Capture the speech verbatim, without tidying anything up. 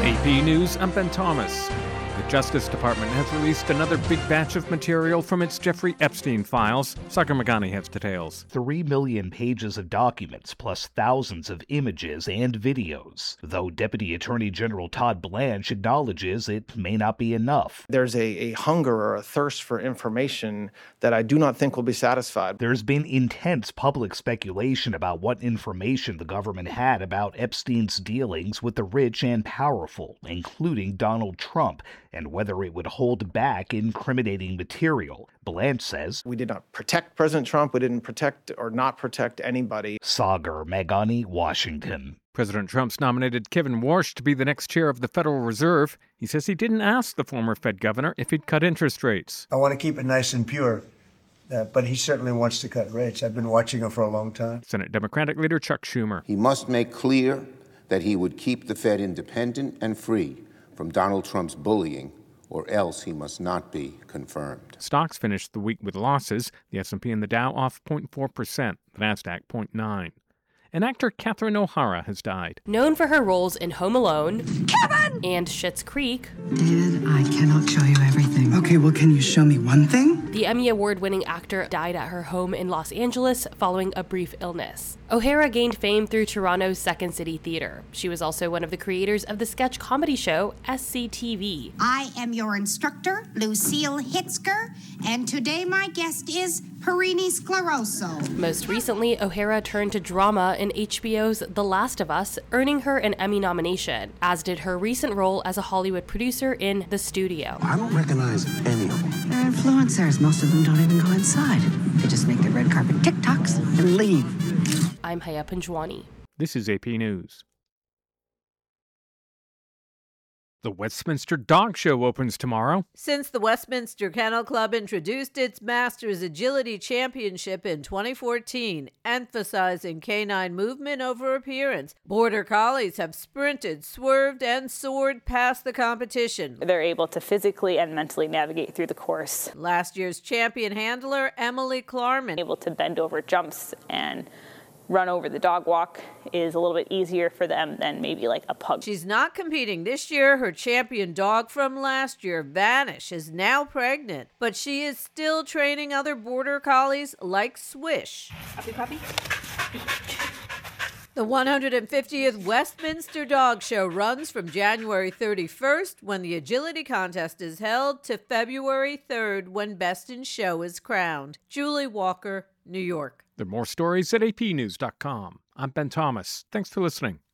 A P News, I'm Ben Thomas. The Justice Department has released another big batch of material from its Jeffrey Epstein files. Sagar Meghani has details. Three million pages of documents, plus thousands of images and videos. Though Deputy Attorney General Todd Blanche acknowledges it may not be enough. There's a, a hunger or a thirst for information that I do not think will be satisfied. There's been intense public speculation about what information the government had about Epstein's dealings with the rich and powerful, including Donald Trump, and whether it would hold back incriminating material. Blanche says, "We did not protect President Trump. We didn't protect or not protect anybody." Sagar Meghani, Washington. President Trump's nominated Kevin Warsh to be the next chair of the Federal Reserve. He says he didn't ask the former Fed governor if he'd cut interest rates. I want to keep it nice and pure, uh, but he certainly wants to cut rates. I've been watching him for a long time. Senate Democratic leader Chuck Schumer. He must make clear that he would keep the Fed independent and free from Donald Trump's bullying, or else he must not be confirmed. Stocks finished the week with losses. The S and P and the Dow off zero point four percent, the NASDAQ zero point nine. And actor Catherine O'Hara has died. Known for her roles in Home Alone, Kevin! And Schitt's Creek. David, I cannot show you everything. Okay, well, can you show me one thing? The Emmy Award-winning actor died at her home in Los Angeles following a brief illness. O'Hara gained fame through Toronto's Second City Theatre. She was also one of the creators of the sketch comedy show S C T V. I am your instructor, Lucille Hitzker, and today my guest is Perini Scleroso. Most recently, O'Hara turned to drama in H B O's The Last of Us, earning her an Emmy nomination, as did her recent role as a Hollywood producer in The Studio. I don't recognize any of them. They're influencers. Most of them don't even go inside. They just make their red carpet TikToks and leave. I'm Haya Panjwani. This is A P News. The Westminster Dog Show opens tomorrow. Since the Westminster Kennel Club introduced its Masters Agility Championship in twenty fourteen, emphasizing canine movement over appearance, Border Collies have sprinted, swerved, and soared past the competition. They're able to physically and mentally navigate through the course. Last year's champion handler, Emily Klarman, able to bend over jumps and run over the dog walk is a little bit easier for them than maybe like a pug. She's not competing this year. Her champion dog from last year, Vanish, is now pregnant, but she is still training other Border Collies like Swish. Puppy, puppy. The one hundred fiftieth Westminster Dog Show runs from January thirty-first, when the agility contest is held, to February third, when Best in Show is crowned. Julie Walker, New York. There are more stories at A P news dot com. I'm Ben Thomas. Thanks for listening.